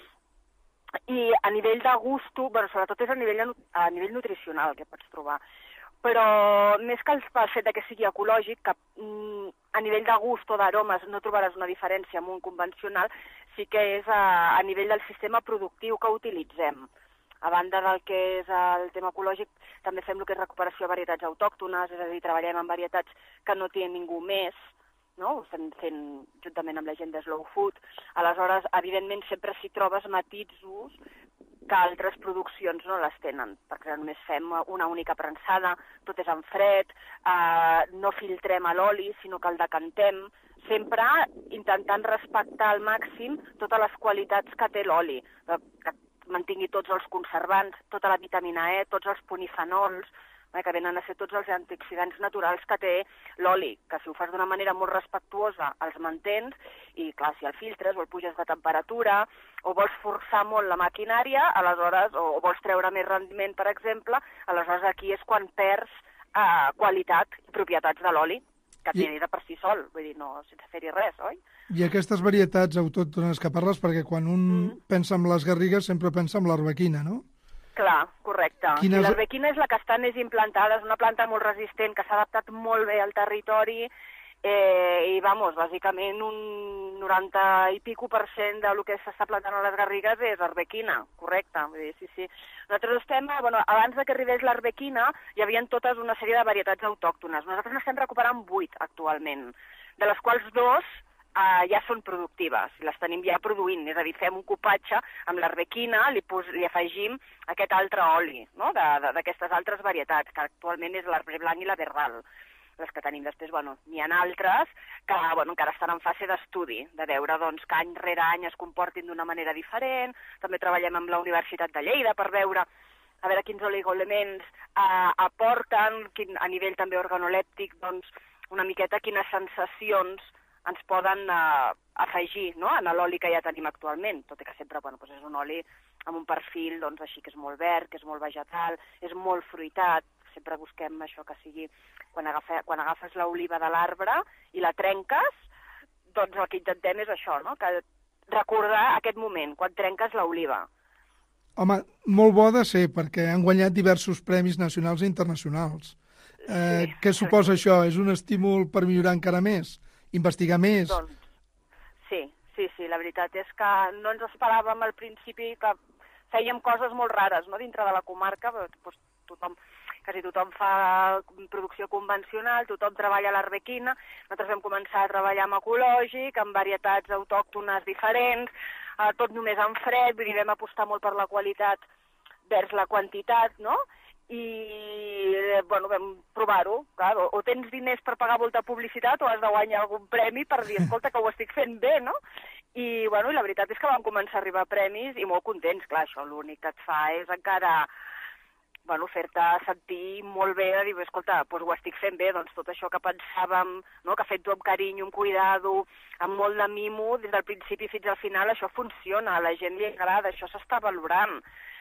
i a nivell de gusto, bueno, sobretot és a nivell, a nivell nutricional que pots trobar. Però més que el fet que sigui ecològic, que mm, a nivell de gust o d'aromes no trobaràs una diferència amb un convencional, sí que és a, a nivell del sistema productiu que utilitzem. A banda del que és el tema ecològic, també fem el que és recuperació de varietats autòctones, és a dir, treballem amb varietats que no té ningú més, no? Ho estem fent juntament amb la gent de Slow Food. Aleshores, evidentment, sempre s'hi trobes matisos que altres produccions no les tenen, perquè només fem una única prensada, tot és en fred, eh, no filtrem l'oli, sinó que el decantem, sempre intentant respectar al màxim totes les qualitats que té l'oli, que mantingui tots els conservants, tota la vitamina E, tots els polifenols, que venen a ser tots els antioxidants naturals que té l'oli, que si ho fas d'una manera molt respectuosa els mantens i, clar, si el filtres o el puges de temperatura o vols forçar molt la maquinària, aleshores, o vols treure més rendiment, per exemple, aleshores aquí és quan perds eh, qualitat i propietats de l'oli, que té de per si sol, vull dir, no sense fer-hi res, oi? I aquestes varietats autòctones que parles, perquè quan un mm. pensa en les garrigues sempre pensa en l'arbequina, no? Clar, correcte. Quines... Sí, l'arbequina és la que està més implantada, és una planta molt resistent que s'ha adaptat molt bé al territori eh, i, vamos, bàsicament un noranta i pico per cent del que s'està plantant a les Garrigues és arbequina, correcte. Vull dir, sí, sí. Nosaltres estem, bueno, abans de que arribés l'arbequina hi havia totes una sèrie de varietats autòctones. Nosaltres n'estem recuperant vuit actualment, de les quals dos Uh, ja són productives, les tenim ja produint, és a dir, fem un cupatge amb l'arbequina, li, pos, li afegim aquest altre oli, no?, d'aquestes altres varietats, que actualment és l'arbre blanc i la berral, les que tenim. Després, bueno, n'hi ha altres que, bueno, encara estan en fase d'estudi, de veure, doncs, que any rere any es comportin d'una manera diferent. També treballem amb la Universitat de Lleida per veure a veure quins oligoelements uh, aporten, quin, a nivell també organolèptic, doncs, una miqueta quines sensacions ens poden eh, afegir, no?, en l'oli que ja tenim actualment, tot i que sempre, bueno, doncs és un oli amb un perfil, doncs, així que és molt verd, que és molt vegetal, és molt fruitat, sempre busquem això que sigui, quan, agafa, quan agafes l'oliva de l'arbre i la trenques, doncs el que intentem és això, no?, que recordar aquest moment, quan trenques l'oliva. Home, molt bo de ser, perquè han guanyat diversos premis nacionals i internacionals. Eh, sí, què suposa sí. això? És un estímul per millorar encara més? Investigar més? Doncs, sí, sí, sí, la veritat és que no ens esperàvem al principi que fèiem coses molt rares, no?, dintre de la comarca, doncs tothom, quasi tothom fa producció convencional, tothom treballa a l'arbequina, nosaltres vam començar a treballar amb ecològic, amb varietats autòctones diferents, eh, tot només en fred, vull dir, vam apostar molt per la qualitat vers la quantitat, no?, i, bueno, vam provar-ho. O, o tens diners per pagar molta publicitat o has de guanyar algun premi per dir, escolta, que ho estic fent bé, no? I, bueno, i la veritat és que vam començar a arribar a premis i molt contents, clar, això l'únic que et fa és encara, bueno, fer-te sentir molt bé, de dir, escolta, doncs ho estic fent bé, doncs tot això que pensàvem, no?, que fet-ho amb carinyo, amb cuidado, amb molt de mimo, des del principi fins al final, això funciona, a la gent li agrada, això s'està valorant.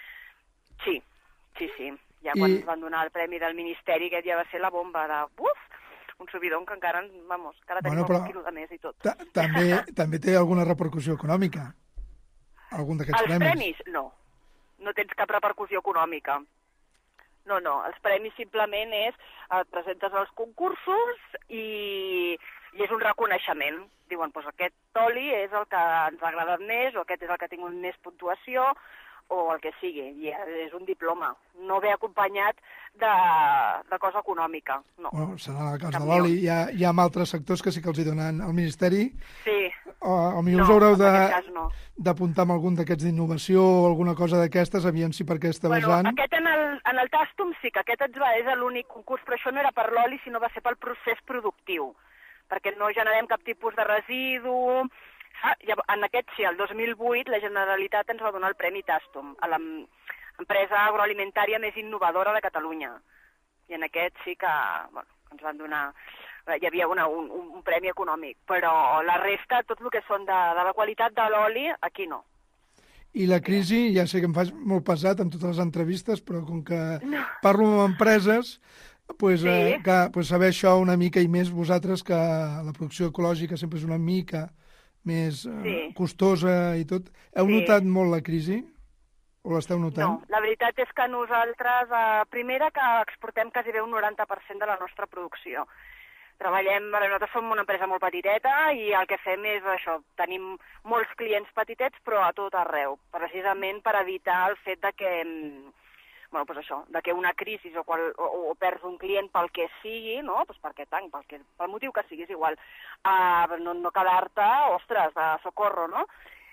Sí, sí, sí. Ja quan I... ens van donar el premi del Ministeri, aquest ja va ser la bomba de, uf, un subidon que encara, vamos, encara tenim bueno, un quilo de més i tot. També, també té alguna repercussió econòmica? Algun d'aquests premis? Els premis, no. No tens cap repercussió econòmica. No, no. Els premis simplement és, et presentes als concursos i, i és un reconeixement. Diuen, doncs aquest oli és el que ens ha agradat més, o aquest és el que ha tingut més puntuació, o el que sigui, i és un diploma. No ve acompanyat de, de cosa econòmica, no. Bueno, serà el cas de l'oli. Hi ha, hi ha altres sectors que sí que els hi donen al Ministeri. Sí. O, o potser no, us haureu no. d'apuntar amb algun d'aquests d'innovació o alguna cosa d'aquestes, aviam si per aquesta bueno, vessant. Aquest en el, en el Tastum sí, que aquest ens va, és l'únic concurs, però això no era per l'oli, sinó va ser pel procés productiu, perquè no generem cap tipus de residu. Ah, en aquest sí, el dos mil vuit, la Generalitat ens va donar el Premi Tastum, a l'empresa agroalimentària més innovadora de Catalunya. I en aquest sí que, bueno, ens van donar, hi havia una, un, un premi econòmic, però la resta, tot el que són de, de la qualitat de l'oli, aquí no. I la crisi, ja sé que em fas molt pesat amb totes les entrevistes, però com que no. parlo amb empreses, pues, sí. eh, que, pues saber això una mica i més vosaltres, que la producció ecològica sempre és una mica més eh, sí. costosa i tot. Heu sí. notat molt la crisi? O l'esteu notant? No, la veritat és que nosaltres, eh, primera, que exportem quasi bé un noranta per cent de la nostra producció. Treballem, nosaltres som una empresa molt petiteta i el que fem és això, tenim molts clients petitets però a tot arreu, precisament per evitar el fet de que, bueno, pues això, de que una crisi o, qual, o, o perds un client pel que sigui, no? Pues perquè tant, pel, que, pel motiu que siguis igual, uh, no, no quedar-te, ostres, de socorro, no?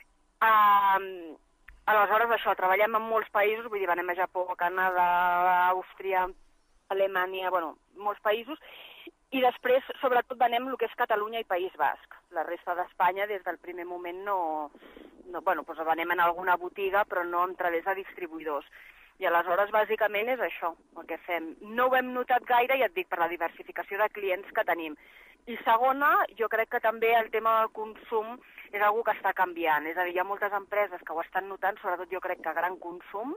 Uh, aleshores, això, treballem en molts països, vull dir, anem a Japó, Canadà, Àustria, Alemanya, bueno, molts països, i després, sobretot, venem el que és Catalunya i País Basc. La resta d'Espanya, des del primer moment, no... no bueno, doncs venem en alguna botiga, però no a través de distribuïdors. I aleshores, bàsicament, és això el que fem. No ho hem notat gaire, ja et dic, per la diversificació de clients que tenim. I segona, jo crec que també el tema del consum és una que està canviant. És a dir, hi ha moltes empreses que ho estan notant, sobretot jo crec que gran consum,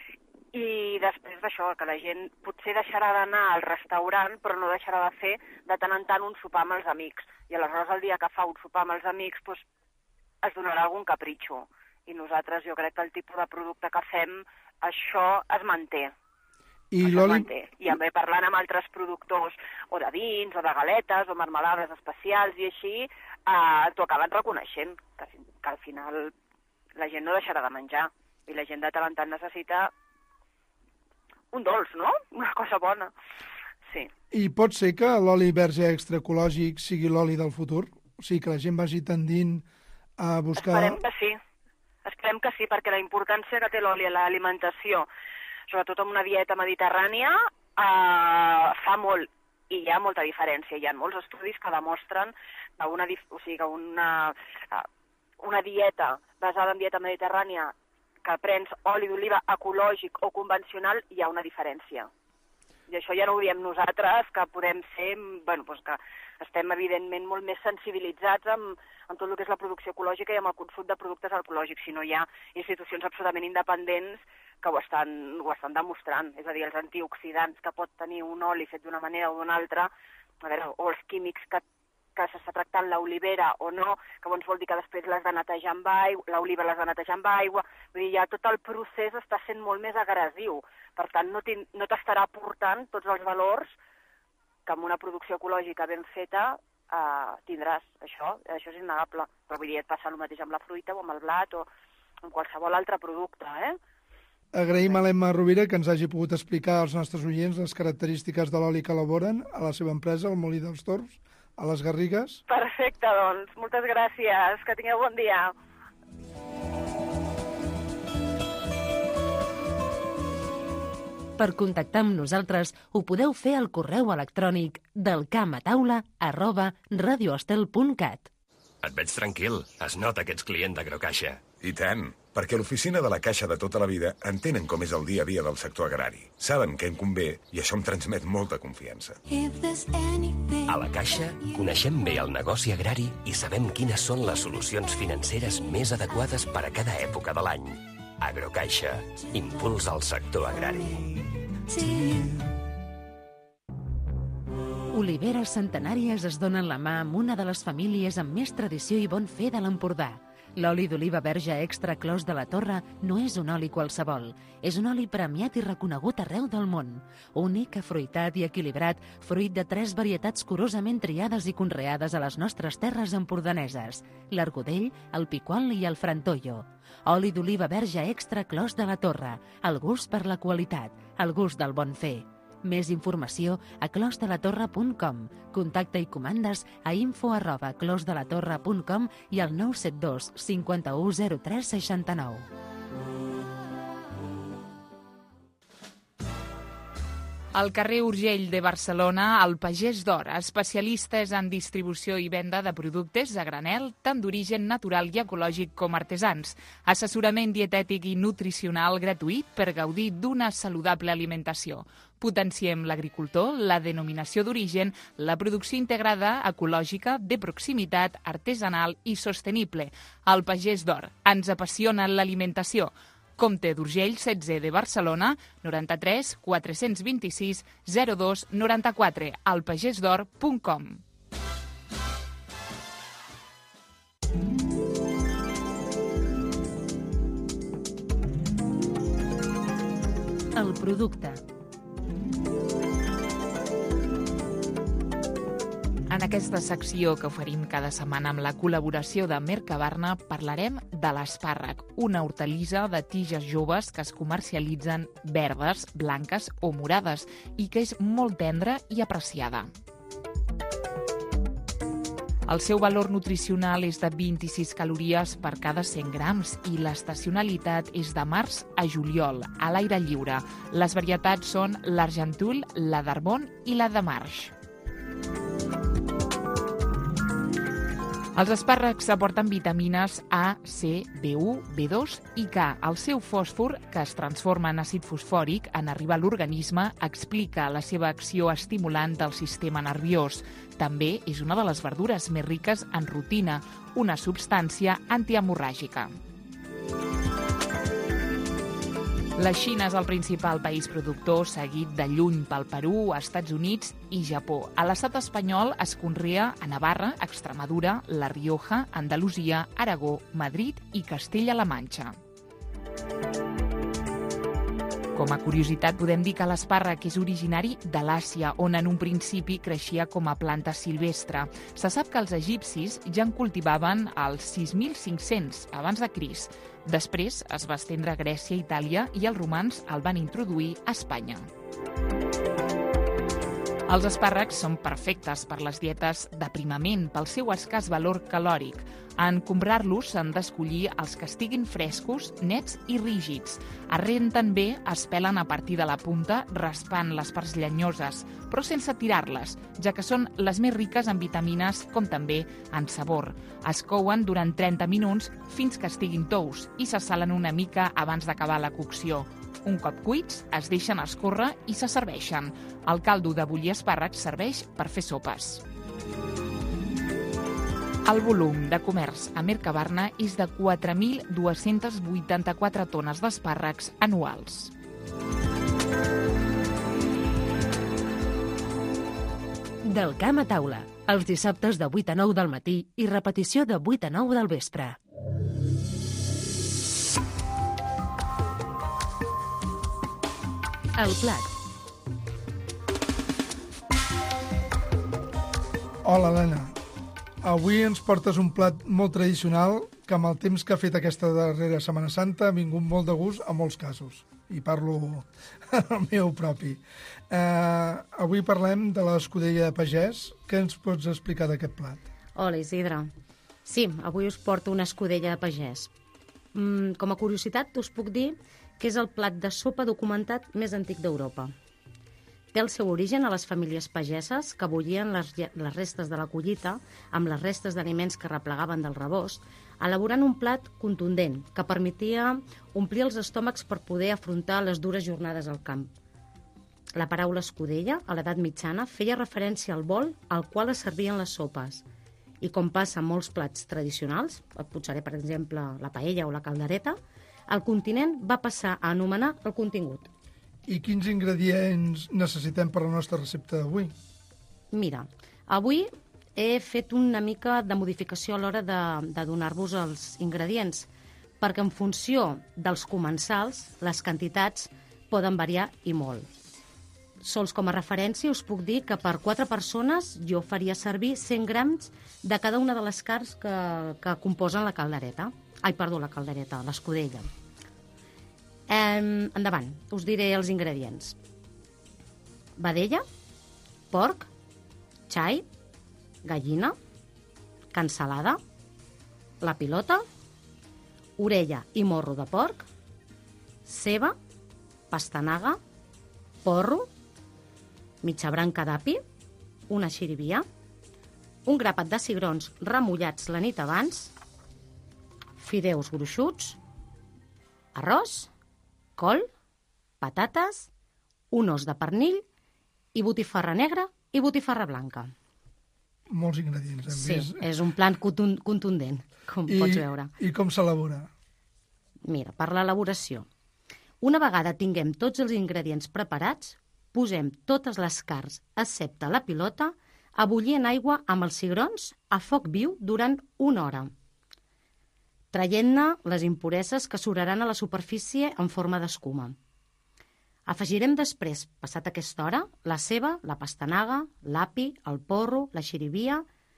i després d'això, que la gent potser deixarà d'anar al restaurant, però no deixarà de fer de tant en tant un sopar amb els amics. I aleshores el dia que fa un sopar amb els amics, doncs, es donarà algun capritxo. I nosaltres, jo crec que el tipus de producte que fem, això es manté. I això l'oli... es manté. I també parlant amb altres productors, o de vins, o de galetes, o marmelades especials i així, eh, t'ho acaben reconeixent, que, que al final la gent no deixarà de menjar. I la gent de tant en tant necessita un dolç, no? Una cosa bona. Sí. I pot ser que l'oli verge extra ecològic sigui l'oli del futur? O sigui, que la gent vagi tendint a buscar... Esperem que sí. Esperem que sí, perquè la importància que té l'oli a l'alimentació, sobretot en una dieta mediterrània, eh, fa molt, i hi ha molta diferència. Hi ha molts estudis que demostren que una, o sigui, que una, una dieta basada en dieta mediterrània que prens oli d'oliva ecològic o convencional, hi ha una diferència. I això ja no ho diem nosaltres, que podem ser, bueno, doncs que estem evidentment molt més sensibilitzats amb, amb tot el que és la producció ecològica i amb el consum de productes ecològics, si no hi ha institucions absolutament independents que ho estan, ho estan demostrant. És a dir, els antioxidants que pot tenir un oli fet d'una manera o d'una altra, a veure, o els químics que, que s'està tractant l'olivera o no, que llavors vol dir que després l'has de netejar amb aigua, l'oliva l'has de netejar amb aigua, vull dir, ja tot el procés està sent molt més agressiu. Per tant, no, no t'estarà aportant tots els valors que amb una producció ecològica ben feta eh, tindràs. Això, això és innegable. Però vull dir, et passa el mateix amb la fruita o amb el blat o amb qualsevol altre producte, eh? Agraïm a l'Emma Rovira que ens hagi pogut explicar als nostres oients les característiques de l'oli que elaboren a la seva empresa, el Molí dels Torms, a les Garrigues. Perfecte, doncs. Moltes gràcies. Que tingueu bon dia. Per contactar amb nosaltres ho podeu fer al correu electrònic delcamataula arroba radioestel punt cat. Et veig tranquil. Es nota que ets client d'Agrocaixa. I tant, perquè l'oficina de la Caixa de tota la vida entenen com és el dia a dia del sector agrari. Saben què em convé i això em transmet molta confiança. A la Caixa coneixem bé el negoci agrari i sabem quines són les solucions financeres més adequades per a cada època de l'any. Agrocaixa, impuls al sector agrari. Oliveres centenàries es donen la mà amb una de les famílies amb més tradició i bon fer de l'Empordà. L'oli d'oliva verge extra Clos de la Torre no és un oli qualsevol. És un oli premiat i reconegut arreu del món. Únic, afruitat i equilibrat, fruit de tres varietats curosament triades i conreades a les nostres terres empordaneses: l'argodell, el piquol i el frantollo. Oli d'oliva verge extra Clos de la Torre. El gust per la qualitat, el gust del bon fer. Més informació a clos de la torre punt com. Contacta i comandes a info arroba clos de la torre punt com i al nou set dos cinquanta-u zero tres seixanta-nou. Al carrer Urgell de Barcelona, el Pagès d'Or, especialistes en distribució i venda de productes a granel, tant d'origen natural i ecològic com artesans. Assessorament dietètic i nutricional gratuït per gaudir d'una saludable alimentació. Potenciem l'agricultor, la denominació d'origen, la producció integrada, ecològica, de proximitat, artesanal i sostenible. El Pagès d'Or. Ens apassiona l'alimentació. Comte d'Urgell setze de Barcelona, noranta-tres quatre-cents vint-i-sis zero dos noranta-quatre, alpagesdor punt com. El producte. En aquesta secció que oferim cada setmana amb la col·laboració de Mercabarna parlarem de l'espàrrec, una hortalissa de tiges joves que es comercialitzen verdes, blanques o morades i que és molt tendra i apreciada. El seu valor nutricional és de vint-i-sis calories per cada cent grams i l'estacionalitat és de març a juliol, a l'aire lliure. Les varietats són l'Argenteuil, la d'Arbon i la de March. Els espàrrecs aporten vitamines A, C, B u, B dos i K. El seu fòsfor, que es transforma en àcid fosfòric en arribar a l'organisme, explica la seva acció estimulant del sistema nerviós. També és una de les verdures més riques en rutina, una substància antihemorràgica. La Xina és el principal país productor, seguit de lluny pel Perú, Estats Units i Japó. A l'estat espanyol es conrea a Navarra, Extremadura, La Rioja, Andalusia, Aragó, Madrid i Castella-La Manxa. Com a curiositat, podem dir que l'espàrrec és originari de l'Àsia, on en un principi creixia com a planta silvestre. Se sap que els egipcis ja en cultivaven als sis mil cinc-cents abans de Crist. Després es va estendre a Grècia, Itàlia i els romans el van introduir a Espanya. Els espàrrecs són perfectes per les dietes d'aprimament pel seu escàs valor calòric. En comprar-los s'han d'escollir els que estiguin frescos, nets i rígids. Es renten bé, es pelen a partir de la punta, raspant les parts llenyoses, però sense tirar-les, ja que són les més riques en vitamines com també en sabor. Es couen durant trenta minuts fins que estiguin tous i se salen una mica abans d'acabar la cocció. Un cop cuits, es deixen escórrer i se serveixen. El caldo de bullir espàrrecs serveix per fer sopes. El volum de comerç a Mercabarna és de quatre mil dues-centes vuitanta-quatre tones d'espàrrecs anuals. Del camp a taula, els dissabtes de vuit a nou del matí i repetició de vuit a nou del vespre. El plat. Hola, Helena. Avui ens portes un plat molt tradicional que amb el temps que ha fet aquesta darrera Setmana Santa ha vingut molt de gust a molts casos. I parlo el meu propi. Eh, avui parlem de l'escudella de pagès. Què ens pots explicar d'aquest plat? Hola, Isidre. Sí, avui us porto una escudella de pagès. Mm, com a curiositat, us puc dir que és el plat de sopa documentat més antic d'Europa. Té el seu origen a les famílies pageses que bullien les, les restes de la collita amb les restes d'aliments que replegaven del rebost, elaborant un plat contundent que permetia omplir els estómacs per poder afrontar les dures jornades al camp. La paraula escudella, a l'edat mitjana, feia referència al bol al qual es servien les sopes. I com passa amb molts plats tradicionals, et posaré, per exemple, la paella o la caldereta, el continent va passar a anomenar el contingut. I quins ingredients necessitem per a la nostra recepta d'avui? Mira, avui he fet una mica de modificació a l'hora de, de donar-vos els ingredients, perquè en funció dels comensals les quantitats poden variar i molt. Sols com a referència us puc dir que per quatre persones jo faria servir cent grams de cada una de les carns que, que composen la caldereta. Ai, perdó, la caldereta, l'escudella. Eh, endavant, us diré els ingredients. Vedella, porc, xai, gallina, cansalada, la pilota, orella i morro de porc, ceba, pastanaga, porro, mitja branca d'api, una xirivia, un grapat de cigrons remullats la nit abans, fideus gruixuts, arròs, col, patates, un os de pernil i botifarra negra i botifarra blanca. Molts ingredients, hem sí, vist. Sí, és un plat contundent, com I, pots veure. I com s'elabora? Mira, per l'elaboració. Una vegada tinguem tots els ingredients preparats, posem totes les carns, excepte la pilota, a bullir en aigua amb els cigrons a foc viu durant una hora, traient-ne les impureses que sobraran a la superfície en forma d'escuma. Afegirem després, passat aquesta hora, la ceba, la pastanaga, l'api, el porro, la xirivia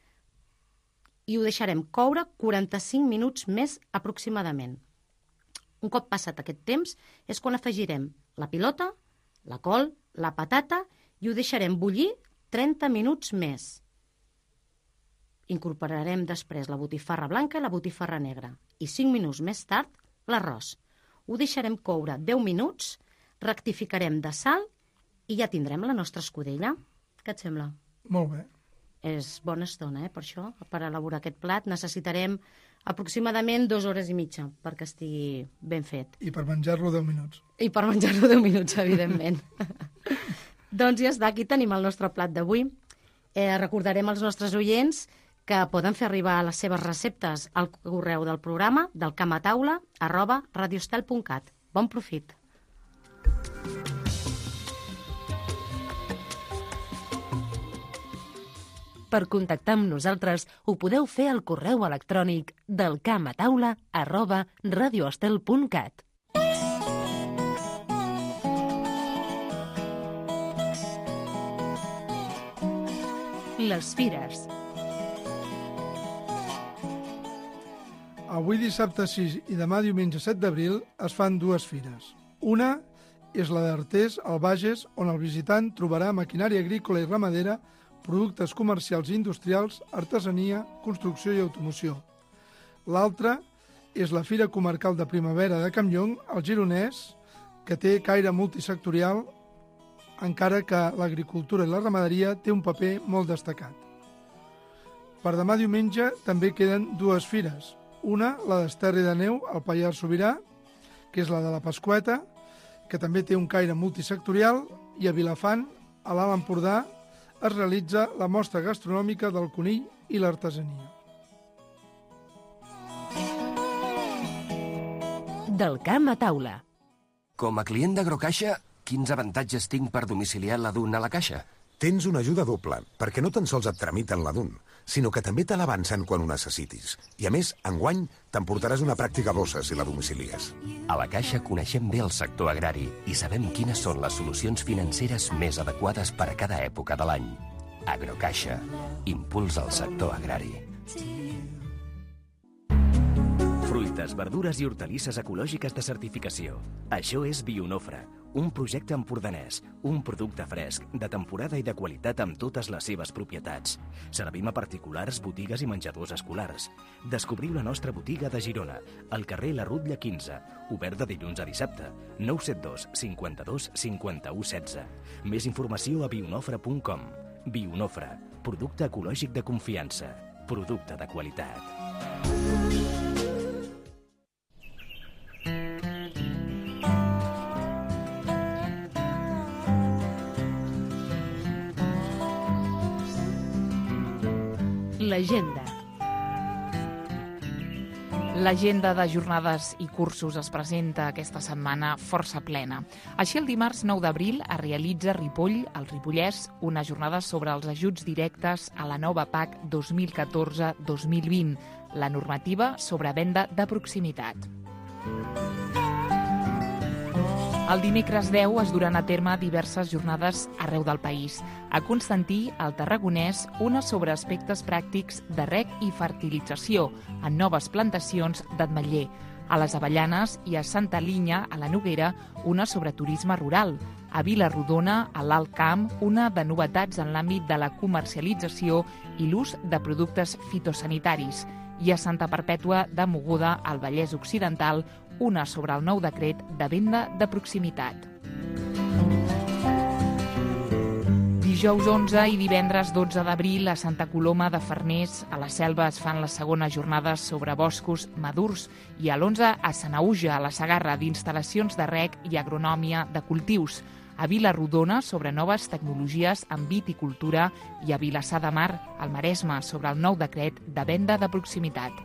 i ho deixarem coure quaranta-cinc minuts més aproximadament. Un cop passat aquest temps és quan afegirem la pilota, la col, la patata i ho deixarem bullir trenta minuts més. Incorporarem després la botifarra blanca i la botifarra negra i cinc minuts més tard l'arròs. Ho deixarem coure deu minuts, rectificarem de sal i ja tindrem la nostra escudella. Què et sembla? Molt bé. És bona estona, eh, per això. Per elaborar aquest plat necessitarem aproximadament dues hores i mitja perquè estigui ben fet. I per menjar-lo deu minuts. I per menjar-lo deu minuts, evidentment. Doncs ja està, aquí tenim el nostre plat d'avui. Eh, recordarem als nostres oients que poden fer arribar les seves receptes al correu del programa del camataula arroba radiostel punt cat. Bon profit! Per contactar amb nosaltres ho podeu fer al correu electrònic delcamataula arroba radioestel punt cat. Les fires. Avui dissabte sis i demà diumenge set d'abril es fan dues fires. Una és la d'Artés al Bages, on el visitant trobarà maquinària agrícola i ramadera, productes comercials i industrials, artesania, construcció i automoció. L'altra és la Fira Comarcal de Primavera de Campllong, al Gironès, que té caire multisectorial, encara que l'agricultura i la ramaderia té un paper molt destacat. Per demà diumenge també queden dues fires. Una, la d'Esterri de Neu, al Pallars Sobirà, que és la de la Pasqüeta, que també té un caire multisectorial, i a Vilafant, a l'Alt Empordà, es realitza la mostra gastronòmica del conill i l'artesania. Del camp a taula. Com a client d'Agrocaixa, quins avantatges tinc per domiciliar la D U N a la caixa? Tens una ajuda doble, perquè no tan sols et tramiten la D U N, sinó que també te l'avancen quan ho necessitis. I a més, enguany, t'emportaràs una pràctica bossa si la domicilies. A la Caixa coneixem bé el sector agrari i sabem quines són les solucions financeres més adequades per a cada època de l'any. Agrocaixa. Impuls al sector agrari. Fruites, verdures i hortalisses ecològiques de certificació. Això és Bionofre, un projecte empordanès, un producte fresc, de temporada i de qualitat amb totes les seves propietats. Servim a particulars, botigues i menjadors escolars. Descobriu la nostra botiga de Girona, al carrer La Rutlla quinze, obert de dilluns a dissabte, nou set dos cinquanta-dos cinquanta-u setze. Més informació a bionofre punt com. Bionofre, producte ecològic de confiança, producte de qualitat. L'agenda. L'agenda de jornades i cursos es presenta aquesta setmana força plena. Així, el dimarts nou d'abril es realitza a Ripoll, al Ripollès, una jornada sobre els ajuts directes a la nova P A C dos mil catorze dos mil vint, la normativa sobre venda de proximitat. El dimecres deu es duran a terme diverses jornades arreu del país. A Constantí, al Tarragonès, una sobre aspectes pràctics de reg i fertilització en noves plantacions d'ametller. A les Avellanes i a Santa Linya, a la Noguera, una sobre turisme rural. A Vila-rodona, a l'Alt Camp, una de novetats en l'àmbit de la comercialització i l'ús de productes fitosanitaris. I a Santa Perpètua de Mogoda, al Vallès Occidental, una sobre el nou decret de venda de proximitat. Dijous onze i divendres dotze d'abril a Santa Coloma de Farners, a la Selva, es fan les segones jornades sobre boscos madurs, i a l'onze a Sanaüja, a la Segarra, d'instal·lacions de reg i agronòmia de cultius. A Vila-rodona, sobre noves tecnologies en viticultura, i a Vilassar de Mar, al Maresme, sobre el nou decret de venda de proximitat.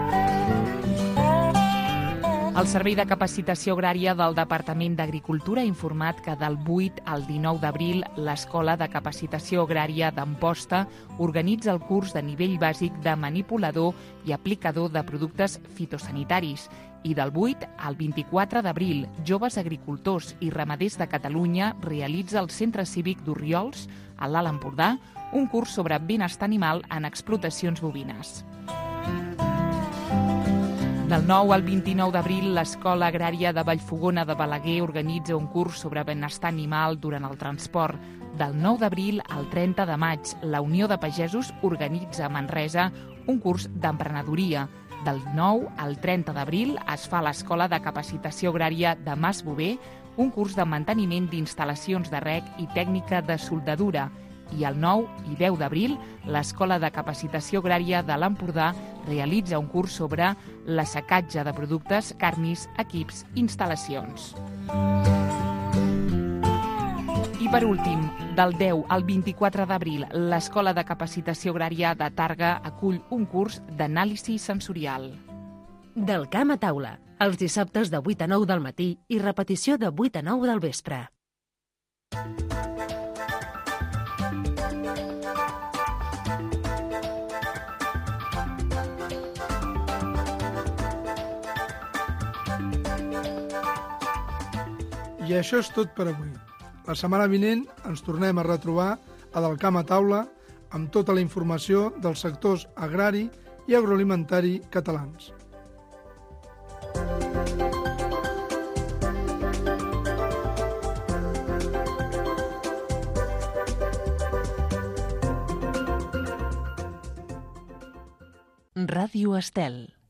El Servei de Capacitació Agrària del Departament d'Agricultura ha informat que del vuit al dinou d'abril l'Escola de Capacitació Agrària d'Amposta organitza el curs de nivell bàsic de manipulador i aplicador de productes fitosanitaris. I del vuit al vint-i-quatre d'abril, Joves Agricultors i Ramaders de Catalunya realitza al Centre Cívic d'Orriols, a l'Alt Empordà, un curs sobre benestar animal en explotacions bovines. Del nou al vint-i-nou d'abril, l'Escola Agrària de Vallfogona de Balaguer organitza un curs sobre benestar animal durant el transport. Del nou d'abril al trenta de maig, la Unió de Pagesos organitza a Manresa un curs d'emprenedoria. Del nou al trenta d'abril es fa a l'Escola de Capacitació Agrària de Mas Bover un curs de manteniment d'instal·lacions de reg i tècnica de soldadura. I el nou i deu d'abril, l'Escola de Capacitació Agrària de l'Empordà realitza un curs sobre l'assecatge de productes, carnis, equips i instal·lacions. I per últim, del deu al vint-i-quatre d'abril, l'Escola de Capacitació Agrària de Tàrrega acull un curs d'anàlisi sensorial. Del camp a taula, els dissabtes de vuit a nou del matí i repetició de vuit a nou del vespre. I això és tot per avui. La setmana vinent ens tornem a retrobar a Del Camp a Taula amb tota la informació dels sectors agrari i agroalimentari catalans. Ràdio Estel.